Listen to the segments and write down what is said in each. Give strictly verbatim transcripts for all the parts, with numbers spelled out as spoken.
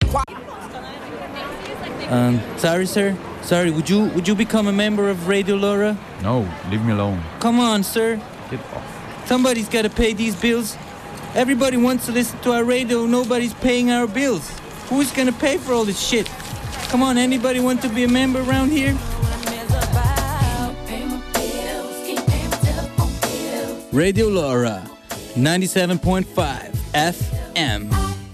Um, sorry, sir. Sorry, would you would you become a member of Radio Laura? No, leave me alone. Come on, sir. Get off. Somebody's got to pay these bills. Everybody wants to listen to our radio. Nobody's paying our bills. Who's going to pay for all this shit? Come on, anybody want to be a member around here? Radio Laura, ninety-seven point five F M.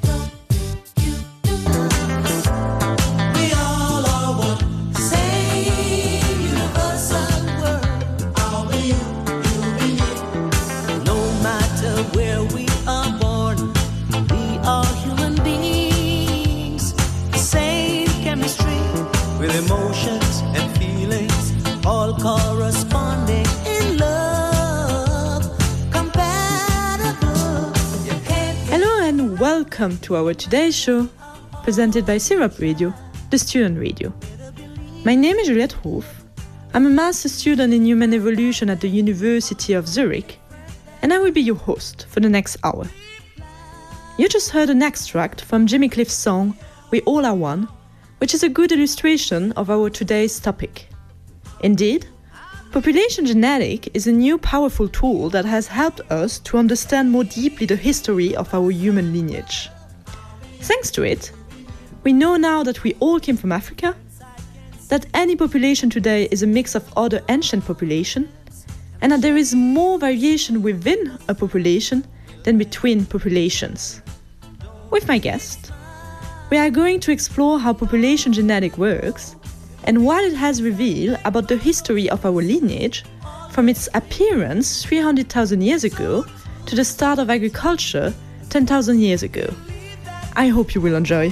Emotions and feelings all corresponding in love, compatible. Hello and welcome to our today's show, presented by Syrup Radio, the student radio. My name is Juliette Roof. I'm a master student in human evolution at the University of Zurich, and I will be your host for the next hour. You just heard an extract from Jimmy Cliff's song, We All Are One, which is a good illustration of our today's topic. Indeed, population genetic is a new powerful tool that has helped us to understand more deeply the history of our human lineage. Thanks to it, we know now that we all came from Africa, that any population today is a mix of other ancient populations, and that there is more variation within a population than between populations. With my guest, we are going to explore how population genetic works and what it has revealed about the history of our lineage from its appearance three hundred thousand years ago to the start of agriculture ten thousand years ago. I hope you will enjoy.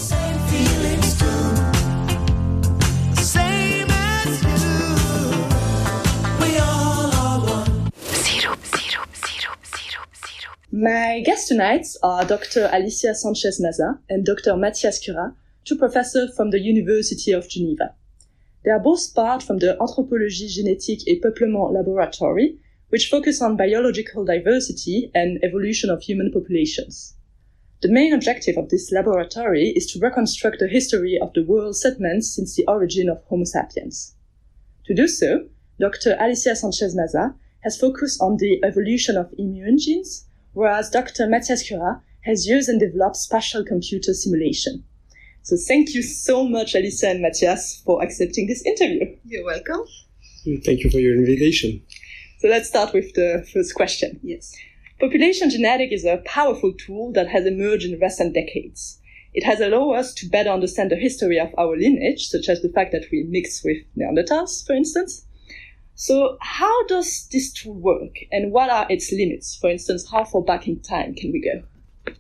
My guests tonight are Doctor Alicia Sanchez-Maza and Doctor Mathias Cura, two professors from the University of Geneva. They are both part from the Anthropologie Génétique et Peuplement Laboratory, which focus on biological diversity and evolution of human populations. The main objective of this laboratory is to reconstruct the history of the world settlements since the origin of Homo sapiens. To do so, Doctor Alicia Sanchez-Maza has focused on the evolution of immune genes, whereas Doctor Mathias Cura has used and developed spatial computer simulation. So thank you so much, Alicia and Mathias, for accepting this interview. You're welcome. Thank you for your invitation. So let's start with the first question. Yes. Population genetic is a powerful tool that has emerged in recent decades. It has allowed us to better understand the history of our lineage, such as the fact that we mix with Neanderthals, for instance. So how does this tool work, and what are its limits? For instance, how far back in time can we go?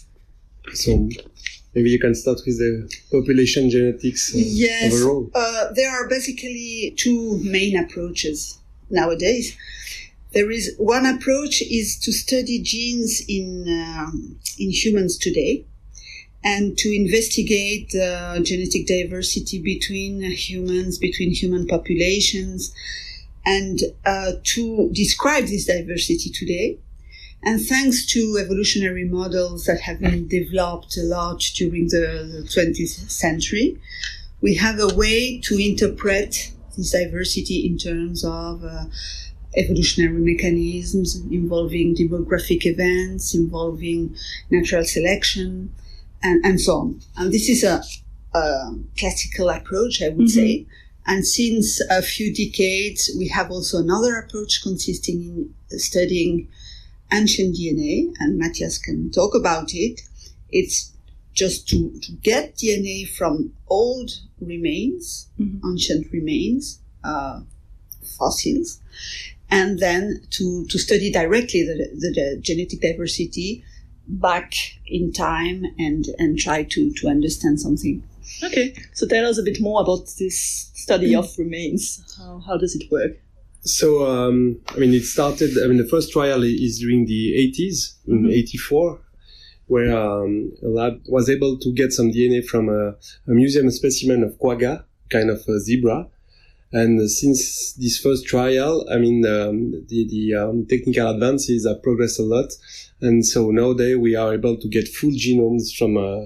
So maybe you can start with the population genetics uh, yes, overall. Uh, there are basically two main approaches nowadays. There is one approach is to study genes in um, in humans today, and to investigate uh, genetic diversity between humans, between human populations, and uh, to describe this diversity today. And thanks to evolutionary models that have been developed a lot during the twentieth century, we have a way to interpret this diversity in terms of uh, evolutionary mechanisms involving demographic events, involving natural selection, and, and so on. And this is a, a classical approach, I would mm-hmm. say. And since a few decades, we have also another approach consisting in studying ancient D N A, and Mathias can talk about it. It's just to, to get D N A from old remains, mm-hmm. ancient remains, uh, fossils, and then to, to study directly the, the, the genetic diversity back in time and, and try to, to understand something. Okay, so tell us a bit more about this study of remains. How, how does it work? So, um, I mean, it started, I mean, the first trial is during the eighties, in mm-hmm. eighty-four, where um, a lab was able to get some D N A from a, a museum specimen of quagga, kind of a zebra. And since this first trial, I mean, um, the, the um, technical advances have progressed a lot. And so nowadays we are able to get full genomes from, uh,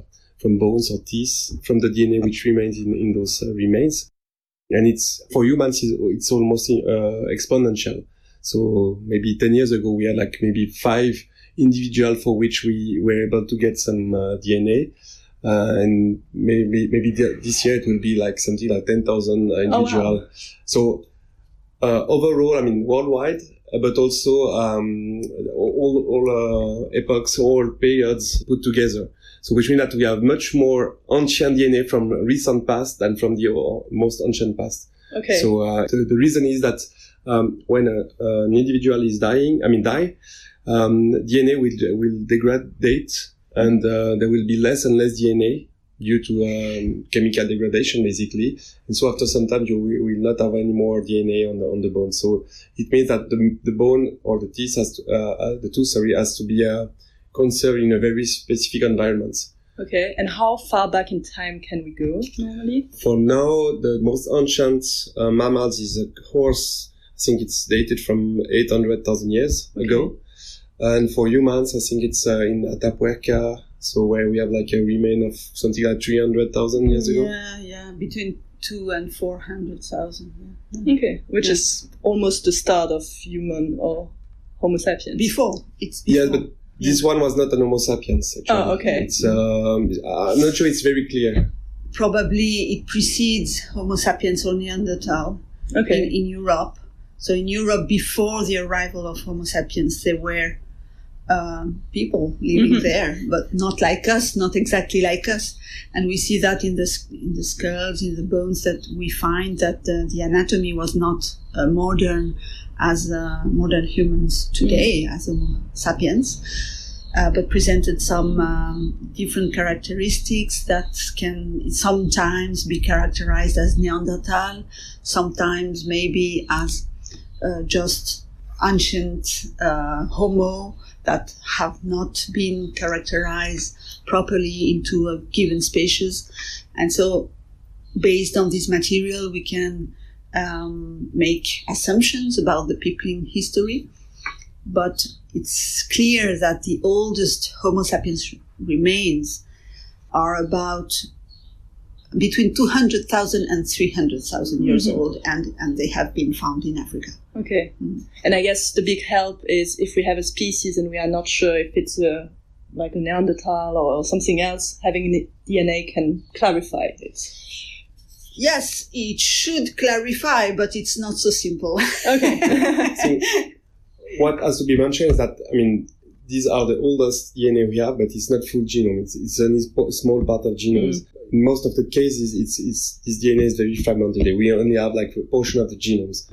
from bones or teeth, from the D N A which remains in, in those uh, remains. And it's, for humans, it's, it's almost uh, exponential. So maybe ten years ago, we had like maybe five individuals for which we were able to get some uh, D N A. Uh, and maybe, maybe th- this year it will be like something like ten thousand uh, individual. Oh, wow. So, uh, overall, I mean, worldwide, uh, but also, um, all, all, uh, epochs, all periods put together. So, which means that we have much more ancient D N A from recent past than from the uh, most ancient past. Okay. So, uh, the, the reason is that, um, when a, uh, an individual is dying, I mean, die, um, D N A will, will degrade, and, uh, there will be less and less D N A due to, um, chemical degradation, basically. And so after some time, you will not have any more D N A on the, on the bone. So it means that the, the bone or the teeth has to, uh, the tooth, sorry, has to be, uh, conserved in a very specific environment. Okay. And how far back in time can we go normally? For now, the most ancient uh, mammals is a horse. I think it's dated from eight hundred thousand years okay. ago. And for humans, I think it's uh, in Atapuerca, so where we have like a remain of something like three hundred thousand years ago. Yeah, yeah, between two and four hundred thousand. Yeah. Okay, which yeah. is almost the start of human or Homo sapiens. Before, it's before. Yeah, but yeah. this one was not an Homo sapiens, actually. Oh, okay. It's, um, I'm not sure it's very clear. Probably it precedes Homo sapiens or Neanderthal okay. in, in Europe. So in Europe, before the arrival of Homo sapiens, there were um, people living mm-hmm. there, but not like us, not exactly like us. And we see that in the in the skulls, in the bones that we find that uh, the anatomy was not uh, modern as uh, modern humans today, mm-hmm. as Homo sapiens, uh, but presented some um, different characteristics that can sometimes be characterized as Neanderthal, sometimes maybe as uh, just ancient uh, Homo that have not been characterized properly into a given species. And so based on this material, we can um, make assumptions about the peopling history. But it's clear that the oldest Homo sapiens remains are about between two hundred thousand and three hundred thousand years mm-hmm. old, and, and they have been found in Africa. Okay. Mm. And I guess the big help is if we have a species and we are not sure if it's a, like a Neanderthal or something else, having D N A can clarify it. Yes, it should clarify, but it's not so simple. Okay. So, what has to be mentioned is that, I mean, these are the oldest D N A we have, but it's not full genome. It's, it's only a small part of genomes. Mm. In most of the cases, it's, it's, this D N A is very fragmented. We only have like a portion of the genomes.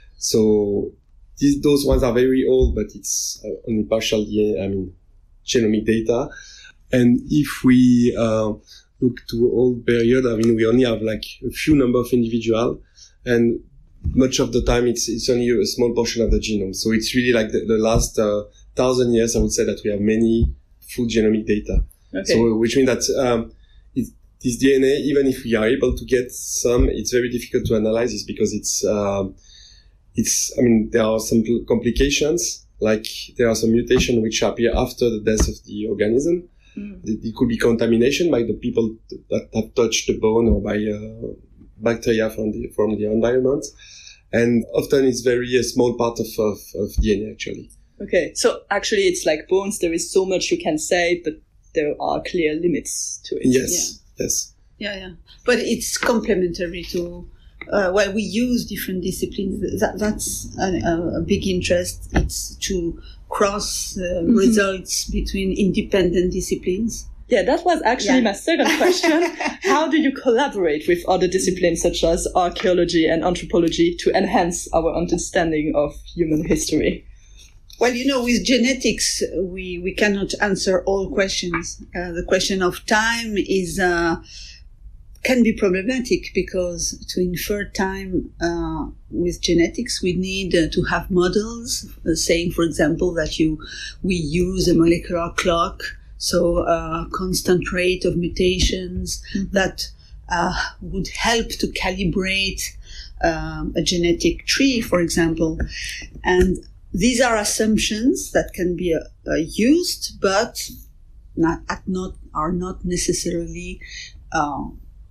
So these, those ones are very old, but it's only partial D N A, I mean, genomic data. And if we uh, look to old period, I mean, we only have like a few number of individuals, and much of the time it's, it's only a small portion of the genome. So it's really like the, the last uh, thousand years, I would say that we have many full genomic data. Okay. So, which means that, um, it, this D N A, even if we are able to get some, it's very difficult to analyze this because it's, um, it's, I mean, there are some complications, like there are some mutations which appear after the death of the organism. Mm. It could be contamination by the people that have touched the bone or by uh, bacteria from the from the environment. And often it's very a small part of, of, of D N A, actually. Okay, so actually it's like bones. There is so much you can say, but there are clear limits to it. Yes, yeah. yes. Yeah, yeah. But it's complementary to... Uh, well, we use different disciplines. That, that's a, a big interest. It's to cross uh, mm-hmm. results between independent disciplines. Yeah, that was actually yeah. my second question. How do you collaborate with other disciplines such as archaeology and anthropology to enhance our understanding of human history? Well, you know, with genetics, we, we cannot answer all questions. Uh, the question of time is... Uh, can be problematic because to infer time uh, with genetics, we need uh, to have models uh, saying, for example, that you we use a molecular clock, so a constant rate of mutations mm-hmm. that uh, would help to calibrate um, a genetic tree, for example. And these are assumptions that can be uh, uh, used, but not, at not are not necessarily uh,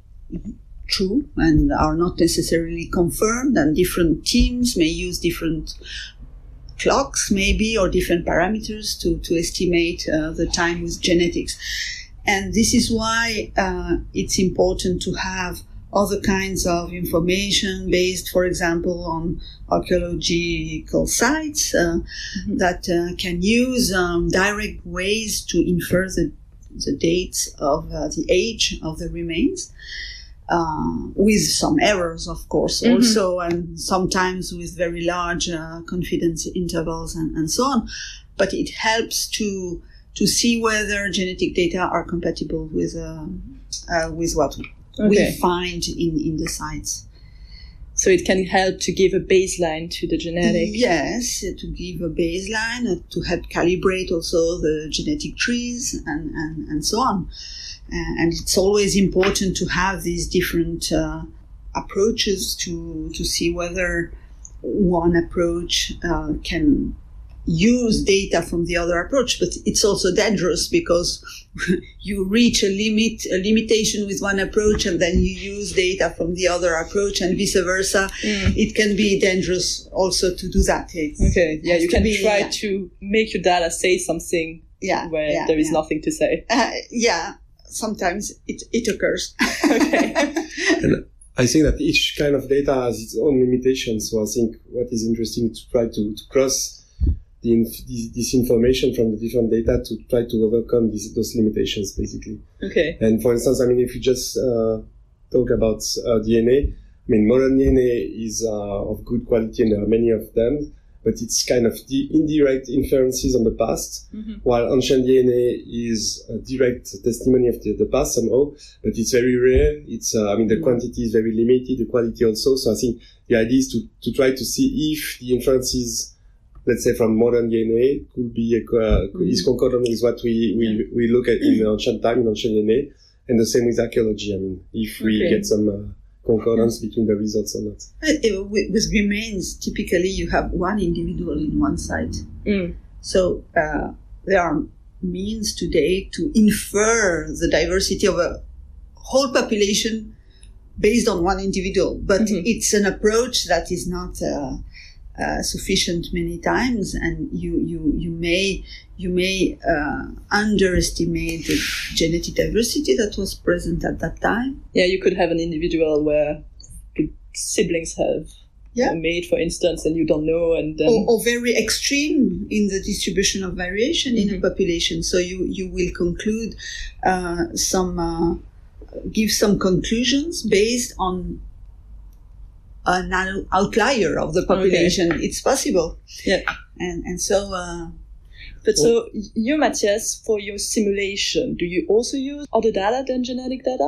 true and are not necessarily confirmed, and different teams may use different clocks maybe or different parameters to, to estimate uh, the time with genetics. And this is why uh, it's important to have other kinds of information based, for example, on archaeological sites uh, mm-hmm. that uh, can use um, direct ways to infer the, the dates of uh, the age of the remains. Uh, with some errors, of course, mm-hmm. also, and sometimes with very large uh, confidence intervals and, and so on. But it helps to to see whether genetic data are compatible with uh, uh, with what okay. we find in, in the sites. So it can help to give a baseline to the genetic. Yes, to give a baseline, uh, to help calibrate also the genetic trees and, and, and so on. Uh, and it's always important to have these different uh, approaches to to see whether one approach uh, can use data from the other approach. But it's also dangerous because you reach a limit, a limitation with one approach, and then you use data from the other approach, and vice versa. Mm. It can be dangerous also to do that. It's, okay, yeah, you can be, try yeah. to make your data say something yeah, where yeah, there is yeah. nothing to say. Uh, yeah. Sometimes it, it occurs. Okay. And I think that each kind of data has its own limitations. So I think what is interesting is to try to, to cross the inf- this information from the different data to try to overcome these, those limitations, basically. Okay. And for instance, I mean, if you just uh, talk about uh, D N A, I mean, modern D N A is uh, of good quality, and there are many of them. But it's kind of the indirect inferences on the past, mm-hmm. while ancient D N A is a direct testimony of the, the past somehow. But it's very rare. It's, uh, I mean, the mm-hmm. quantity is very limited, the quality also. So I think the idea is to, to try to see if the inferences, let's say from modern D N A, could be, uh, mm-hmm. is concordant with what we, we, yeah. we look at in ancient time, in ancient D N A. And the same with archaeology. I mean, if we okay. get some, uh, concordance between the results or not. Uh, with remains, typically you have one individual in one site. Mm. So uh, there are means today to infer the diversity of a whole population based on one individual. But mm-hmm. it's an approach that is not uh, uh, sufficient many times, and you you you may you may uh, underestimate the genetic diversity that was present at that time. Yeah, you could have an individual where siblings have yeah. a mate, for instance, and you don't know, and then... or, or very extreme in the distribution of variation mm-hmm. in a population. So you you will conclude uh, some uh, give some conclusions based on an outlier of the population. Okay. It's possible. Yeah, and and so. Uh, But so, you, Matthias, for your simulation, do you also use other data than genetic data?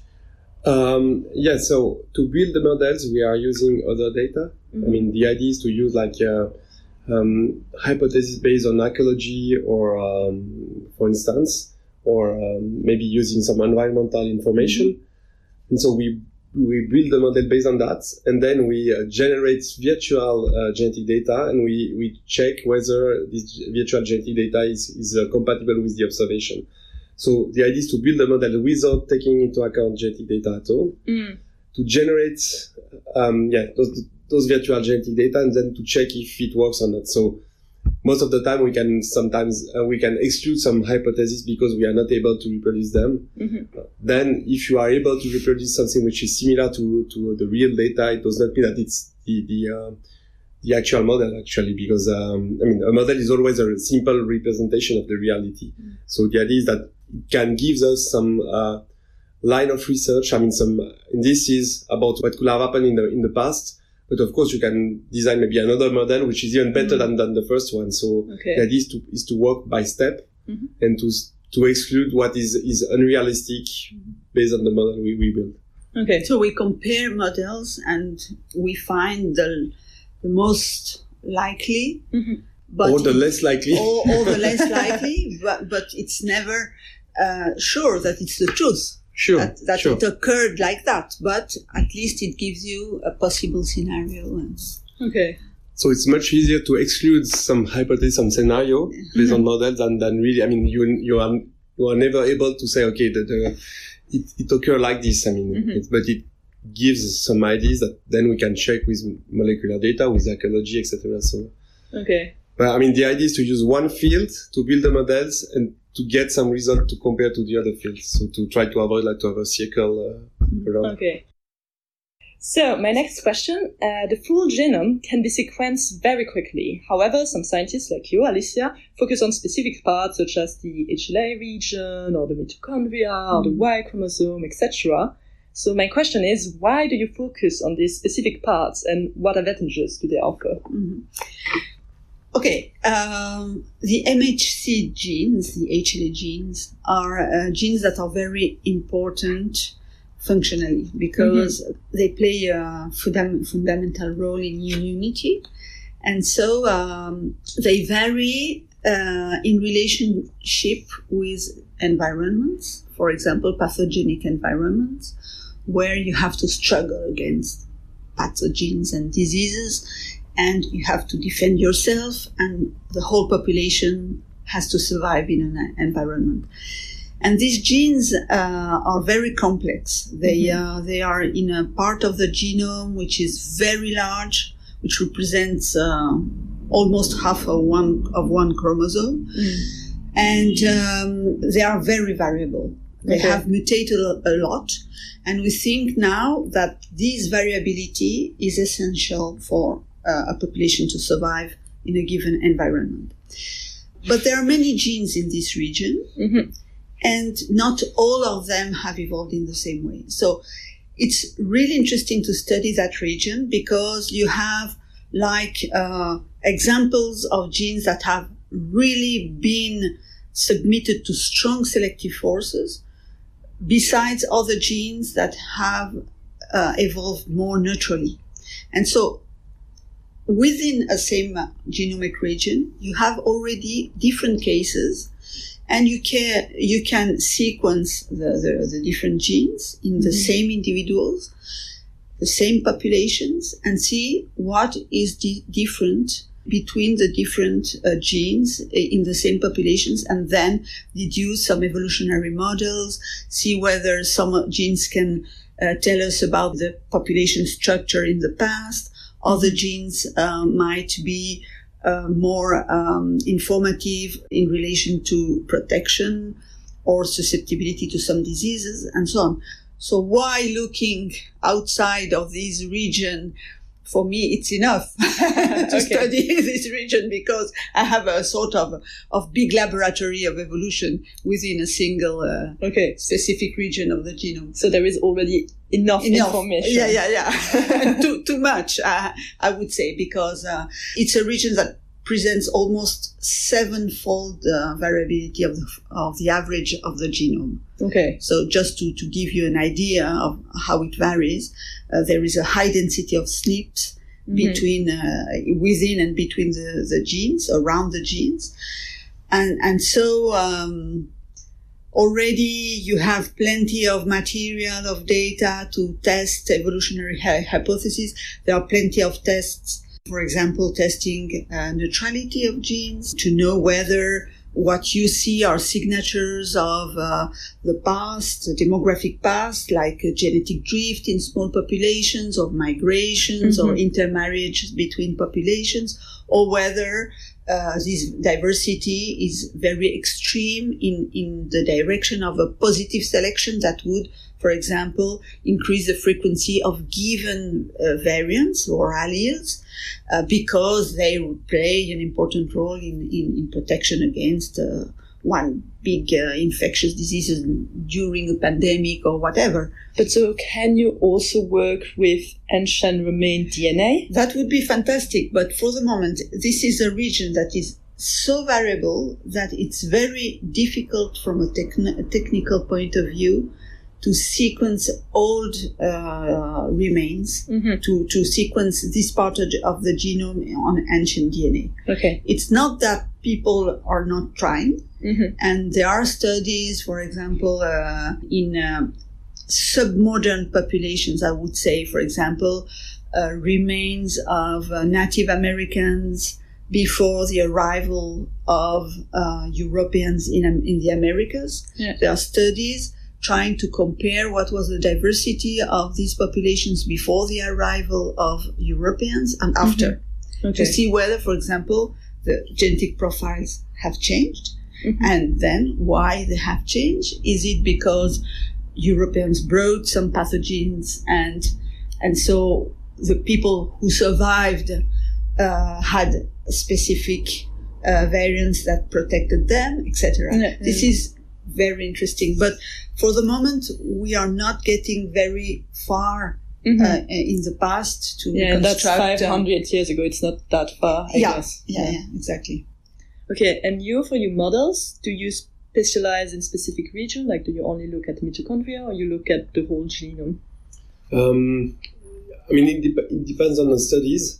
Um, yeah, so to build the models, we are using other data. Mm-hmm. I mean, the idea is to use like uh, um, hypothesis based on archaeology, or, um, for instance, or um, maybe using some environmental information. Mm-hmm. And so we we build the model based on that, and then we uh, generate virtual uh, genetic data, and we, we check whether this virtual genetic data is, is uh, compatible with the observation. So the idea is to build a model without taking into account genetic data at all, mm. to generate um, yeah those, those virtual genetic data, and then to check if it works or not. So most of the time we can sometimes uh, we can exclude some hypotheses because we are not able to reproduce them. Mm-hmm. Then if you are able to reproduce something which is similar to, to the real data, it does not mean that it's the the, uh, the actual model, actually, because um, I mean, a model is always a simple representation of the reality. Mm-hmm. So the idea is that it can give us some uh, line of research. I mean, some indices about what could have happened in the in the past. But of course, you can design maybe another model which is even better mm-hmm. than, than the first one. So okay. the idea is to is to work by step mm-hmm. and to to exclude what is, is unrealistic based on the model we, we build. Okay. So we compare models and we find the the most likely, mm-hmm. but or the less likely, or, or the less likely, but but it's never uh, sure that it's the truth. Sure, that, that sure. it occurred like that, but at least it gives you a possible scenario. And okay. So it's much easier to exclude some hypothesis, some scenario based mm-hmm. on models than, than really, I mean, you, you are you are never able to say, okay, the, the, it, it occurs like this. I mean, Mm-hmm. it, but it gives some ideas that then we can check with molecular data, with ecology, et cetera. So, Okay. but I mean, the idea is to use one field to build the models and to get some result to compare to the other fields. So to try to avoid like to have a circle uh, around. Okay. So my next question, uh, the full genome can be sequenced very quickly. However, some scientists like you, Alicia, focus on specific parts such as the H L A region or the mitochondria or the Y chromosome, et cetera. So my question is, why do you focus on these specific parts and what advantages do they offer? Mhm. Okay, um, the M H C genes, the H L A genes, are uh, genes that are very important functionally because they play a funda- fundamental role in immunity. And so um, they vary uh, in relationship with environments, for example, pathogenic environments, where you have to struggle against pathogens and diseases, and you have to defend yourself, and the whole population has to survive in an environment. And these genes uh, are very complex. They Mm-hmm. uh, they are in a part of the genome which is very large, which represents uh, almost half of one of one chromosome, Mm. and um, they are very variable. They Okay. have mutated a, a lot, and we think now that this variability is essential for uh, a population to survive in a given environment. But there are many genes in this region, Mhm. and not all of them have evolved in the same way. So it's really interesting to study that region because you have like uh, examples of genes that have really been submitted to strong selective forces, besides other genes that have uh, evolved more neutrally. And so within a same genomic region, you have already different cases, and you can you can sequence the, the, the different genes in the Mm-hmm. same individuals, the same populations, and see what is the different between the different uh, genes in the same populations, and then deduce some evolutionary models, see whether some genes can uh, tell us about the population structure in the past. Other genes uh, might be uh, more um, informative in relation to protection or susceptibility to some diseases, and so on. So why looking outside of this region? For me, it's enough to Okay. study this region because I have a sort of of big laboratory of evolution within a single uh, Okay. specific region of the genome. So there is already enough, Enough. information. Yeah, yeah, yeah. too too much, uh, I would say, because uh, it's a region that presents almost sevenfold uh, variability of the of the average of the genome. Okay. So just to, to give you an idea of how it varies, uh, there is a high density of S N Ps Mhm. between, uh, within and between the, the genes, around the genes. And, and so, um, already you have plenty of material, of data to test evolutionary hy- hypotheses. There are plenty of tests, for example, testing uh, neutrality of genes to know whether what you see are signatures of uh, the past, the demographic past, like uh, genetic drift in small populations, or migrations, or intermarriage between populations, or whether uh, this diversity is very extreme in, in the direction of a positive selection that would, for example, increase the frequency of given uh, variants or alleles, uh, because they would play an important role in, in, in protection against uh, one big uh, infectious disease during a pandemic or whatever. But so can you also work with ancient remain D N A? That would be fantastic, but for the moment, this is a region that is so variable that it's very difficult from a, techn- a technical point of view to sequence old uh, remains, Mhm. to, to sequence this part of of the genome on ancient D N A. Okay. It's not that people are not trying, Mhm. and there are studies, for example, uh, in uh, submodern populations, I would say, for example, uh, remains of uh, Native Americans before the arrival of uh, Europeans in, in the Americas. Yeah. There are studies trying to compare what was the diversity of these populations before the arrival of Europeans and after, Mm-hmm. Okay. to see whether, for example, the genetic profiles have changed, Mhm. and then why they have changed. Is it because Europeans brought some pathogens, and and so the people who survived uh, had specific uh, variants that protected them, et cetera. Yeah, This yeah. is very interesting, but for the moment we are not getting very far Mhm. uh, in the past to Yeah, and that's reconstruct. five um, hundred years ago. It's not that far, I yeah, guess. yeah, yeah, exactly. Okay, and you, for your models, do you specialize in specific region? Like, do you only look at mitochondria, or you look at the whole genome? Um, I mean, it, dep- it depends on the studies.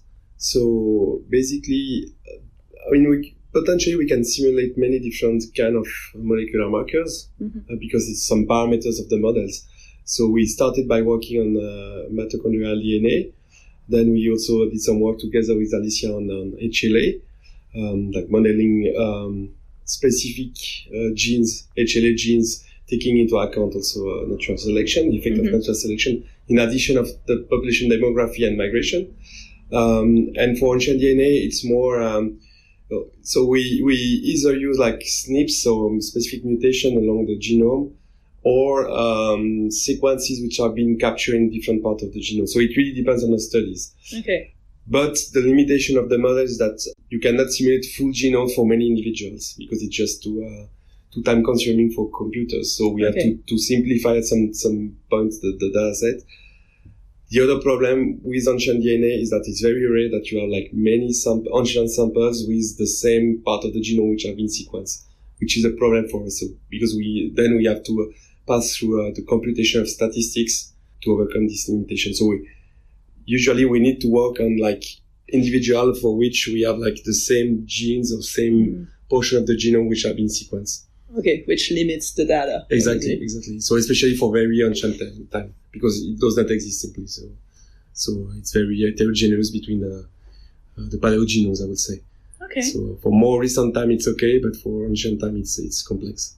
So basically, uh, I mean, we, potentially we can simulate many different kind of molecular markers Mhm. uh, because it's some parameters of the models. So we started by working on uh, mitochondrial D N A. Then we also did some work together with Alicia on, on H L A, um, like modeling um, specific uh, genes, H L A genes, taking into account also uh, natural selection, the effect Mhm. of natural selection, in addition of the population demography and migration. Um, and for ancient D N A, it's more, um, so we, we either use like S N Ps, so specific mutation along the genome, or um, sequences which are being captured in different parts of the genome. So it really depends on the studies. Okay. But the limitation of the model is that you cannot simulate full genome for many individuals because it's just too uh, too time consuming for computers. So we Okay. have to, to simplify at some some points the, the data set. The other problem with ancient D N A is that it's very rare that you have like many sam- ancient samples with the same part of the genome which have been sequenced, which is a problem for us. So because we then we have to uh, pass through uh, the computation of statistics to overcome this limitation. So we, usually we need to work on like individual for which we have like the same genes or same Mm. portion of the genome which have been sequenced. Okay, which limits the data. Exactly, basically. exactly. So especially for very ancient time, time because it does not exist simply. So, so it's very heterogeneous between the uh, the paleogenomes, I would say. Okay. So for more recent time, it's okay, but for ancient time, it's it's complex.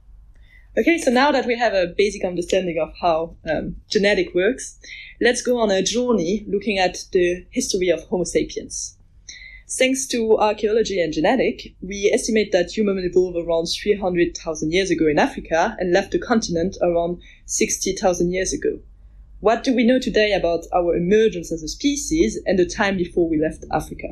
Okay, so now that we have a basic understanding of how um, genetic works, let's go on a journey looking at the history of Homo sapiens. Thanks to archaeology and genetic, we estimate that humans evolved around three hundred thousand years ago in Africa and left the continent around sixty thousand years ago. What do we know today about our emergence as a species and the time before we left Africa?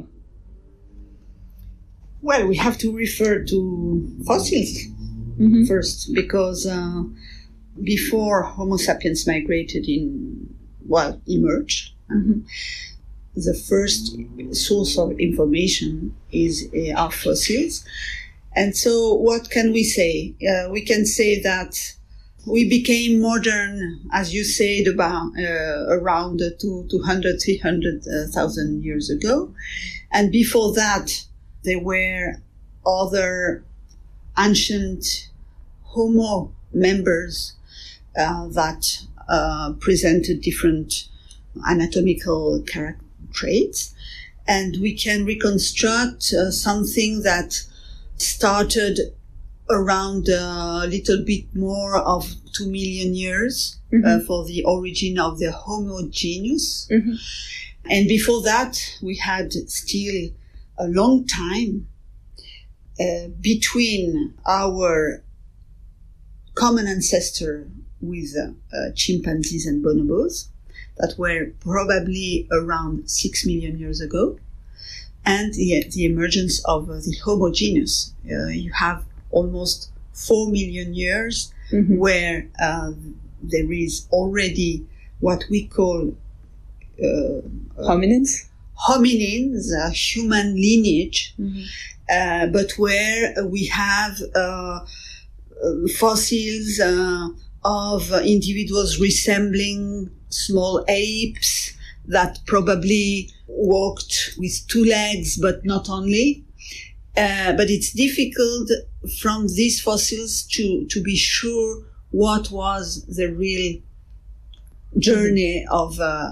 Well, we have to refer to fossils Mm-hmm. first, because uh, before Homo sapiens migrated in, well, emerged, Mm-hmm. the first source of information is uh, our fossils. And so what can we say? Uh, we can say that we became modern, as you said, about uh, around two, two hundred, three hundred thousand years ago. And before that, there were other ancient Homo members uh, that uh, presented different anatomical character traits, and we can reconstruct uh, something that started around a little bit more of two million years Mm-hmm. uh, for the origin of the Homo genus. Mm-hmm. And before that, we had still a long time uh, between our common ancestor with uh, uh, chimpanzees and bonobos that were probably around six million years ago, and the, the emergence of uh, the Homo genus. Uh, you have almost four million years Mm-hmm. where uh, there is already what we call uh, Hominins? hominins, a human lineage, Mm-hmm. uh, but where we have uh, uh, fossils uh, of individuals resembling small apes that probably walked with two legs, but not only. Uh, but it's difficult from these fossils to, to be sure what was the real journey of uh,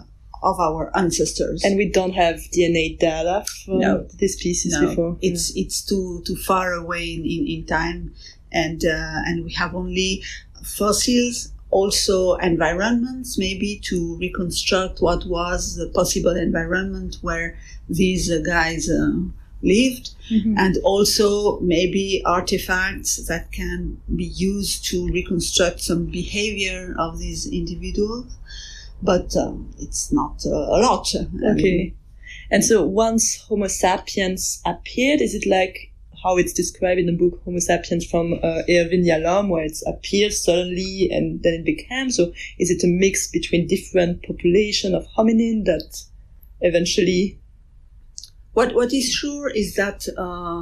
of our ancestors. And we don't have D N A data from No. these species No, before. it's it's too too far away in, in, in time, and uh, and we have only fossils, also environments, maybe to reconstruct what was the possible environment where these uh, guys uh, lived, Mhm. and also maybe artifacts that can be used to reconstruct some behavior of these individuals. But um, it's not uh, a lot. I mean, Okay. And so once Homo sapiens appeared, is it like how it's described in the book Homo sapiens from uh, Erwin Yalom, where it's appeared suddenly and then it became? So is it a mix between different population of hominin that eventually... What what is sure is that uh,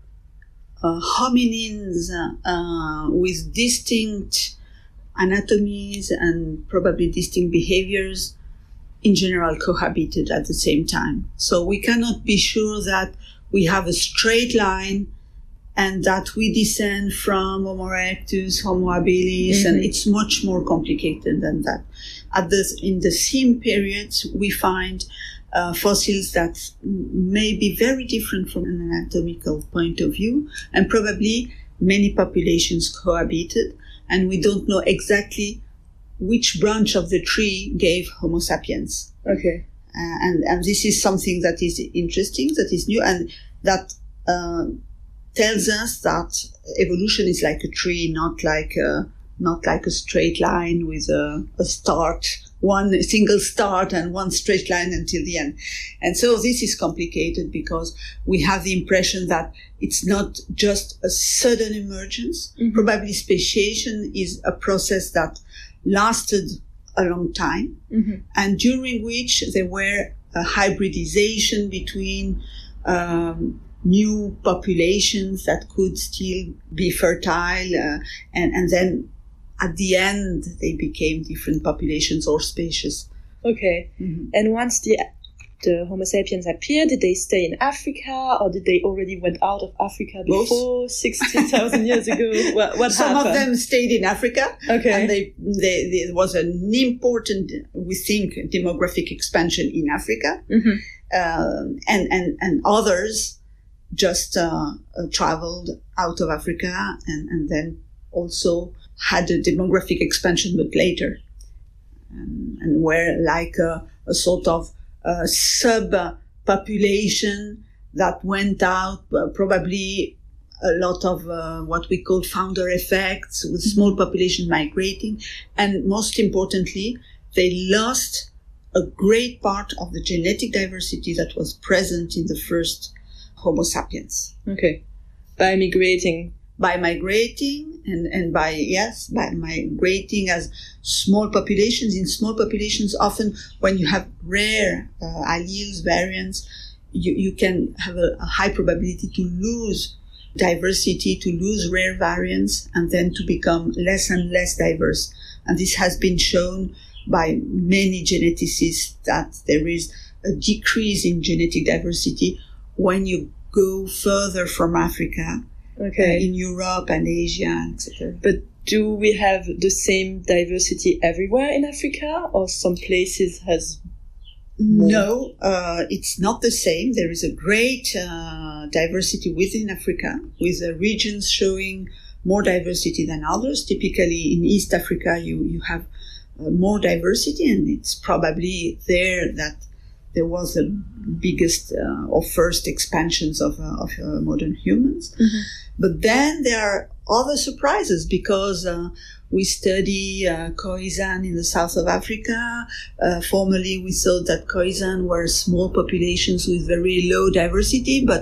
uh, hominins uh, with distinct anatomies and probably distinct behaviors in general cohabited at the same time. So we cannot be sure that we have a straight line and that we descend from Homo erectus, Homo habilis, and it's much more complicated than that. At the, in the same periods, we find uh, fossils that may be very different from an anatomical point of view, and probably many populations cohabited, and we don't know exactly which branch of the tree gave Homo sapiens. Okay. Uh, and, and this is something that is interesting, that is new, and that uh, tells us that evolution is like a tree, not like a, not like a straight line with a, a start, one single start and one straight line until the end. And so this is complicated because we have the impression that it's not just a sudden emergence. Mhm. Probably speciation is a process that lasted a long time, Mm-hmm. and during which there were a hybridization between um, new populations that could still be fertile, uh, and, and then at the end they became different populations or species. Okay. Mhm. And once the the Homo sapiens appeared, did they stay in Africa or did they already went out of Africa Both. before sixty thousand years ago? What, what Some happened? of them stayed in Africa, Okay. and they, they, there was an important, we think, demographic expansion in Africa, Mhm. uh, and, and, and others just uh, uh, traveled out of Africa and, and then also had a demographic expansion, but later, and, and were like a, a sort of uh, sub-population that went out, uh, probably a lot of uh, what we call founder effects, with small population migrating, and most importantly, they lost a great part of the genetic diversity that was present in the first Homo sapiens. Okay. By migrating. By migrating and, and by, yes, by migrating as small populations. In small populations, often when you have rare uh, alleles, variants, you, you can have a, a high probability to lose diversity, to lose rare variants, and then to become less and less diverse. And this has been shown by many geneticists that there is a decrease in genetic diversity when you go further from Africa. Okay. Uh, in Europe and Asia, et cetera. But do we have the same diversity everywhere in Africa, or some places has? No, uh, it's not the same. There is a great uh, diversity within Africa, with the regions showing more diversity than others. Typically, in East Africa, you you have uh, more diversity, and it's probably there that there was the biggest uh, or first expansions of uh, of uh, modern humans. Mm-hmm. But then there are other surprises because uh, we study uh, Khoisan in the south of Africa. Uh, formerly, we thought that Khoisan were small populations with very low diversity, but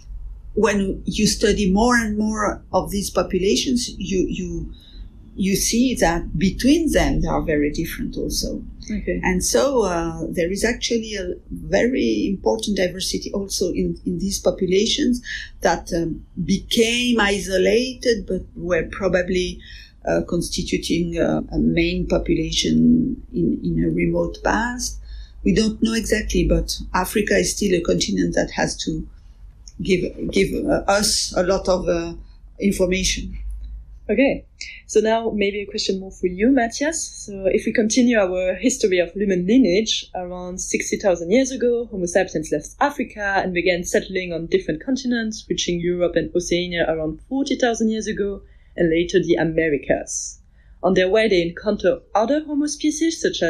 when you study more and more of these populations, you you you see that between them they are very different also. Okay. And so uh, there is actually a very important diversity also in, in these populations that um, became isolated but were probably uh, constituting uh, a main population in, in a remote past. We don't know exactly, but Africa is still a continent that has to give give uh, us a lot of uh, information. Okay, so now maybe a question more for you, Matthias. So if we continue our history of human lineage, around sixty thousand years ago, Homo sapiens left Africa and began settling on different continents, reaching Europe and Oceania around forty thousand years ago, and later the Americas. On their way, they encounter other Homo species, such as